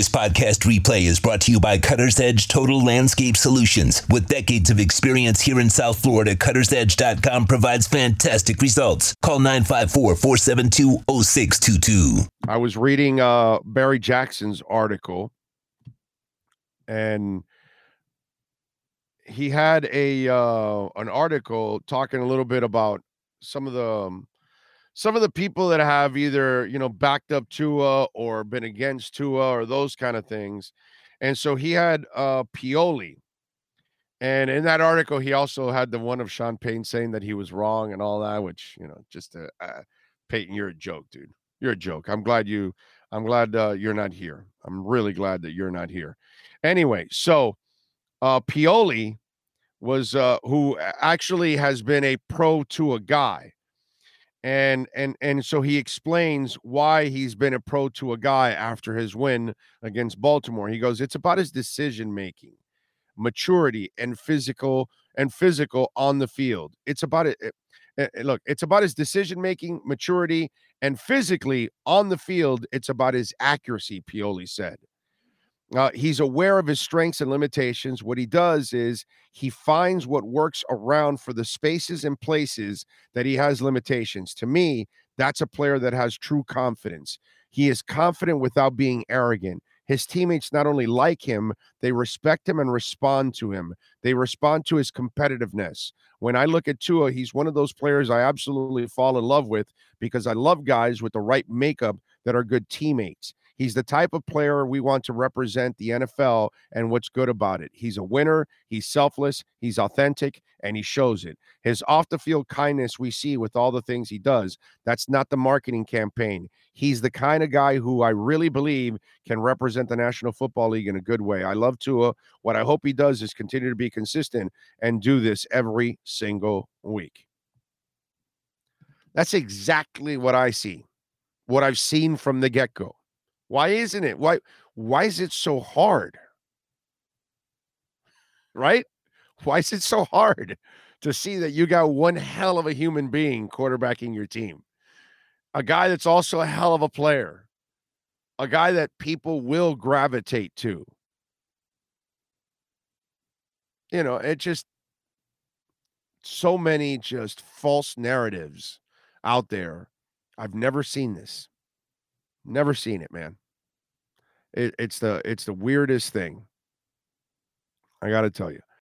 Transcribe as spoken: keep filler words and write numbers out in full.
This podcast replay is brought to you by Cutter's Edge Total Landscape Solutions. With decades of experience here in South Florida, cutters edge dot com provides fantastic results. Call nine five four, four seven two, zero six two two. I was reading uh, Barry Jackson's article, and he had a uh, an article talking a little bit about some of the um, some of the people that have either, you know, backed up Tua or been against Tua or those kind of things. And so he had uh, Pioli. And in that article, he also had the one of Sean Payton saying that he was wrong and all that, which, you know, just uh, uh, Payton, you're a joke, dude. You're a joke. I'm glad you, I'm glad uh, you're not here. I'm really glad that you're not here. Anyway, so uh, Pioli was uh, who actually has been a pro Tua guy. And and and so he explains why he's been a pro to a guy after his win against Baltimore. He goes, it's about his decision making, maturity, and physical and physical on the field. It's about it. it, it look, it's about his decision making, maturity, and physically on the field. It's about his accuracy. Pioli said. Uh, he's aware of his strengths and limitations. What he does is he finds what works around for the spaces and places that he has limitations. To me, that's a player that has true confidence. He is confident without being arrogant. His teammates not only like him, they respect him and respond to him. They respond to his competitiveness. When I look at Tua, he's one of those players I absolutely fall in love with because I love guys with the right makeup that are good teammates. He's the type of player we want to represent the N F L, and what's good about it. He's a winner, he's selfless, he's authentic, and he shows it. His off-the-field kindness we see with all the things he does, that's not the marketing campaign. He's the kind of guy who I really believe can represent the National Football League in a good way. I love Tua. What I hope he does is continue to be consistent and do this every single week. That's exactly what I see, what I've seen from the get-go. Why isn't it? Why why is it so hard? Right? Why is it so hard to see that you got one hell of a human being quarterbacking your team? A guy that's also a hell of a player. A guy that people will gravitate to. You know, it just so many just false narratives out there. I've never seen this. Never seen it, man. It, it's the it's the weirdest thing. I got to tell you.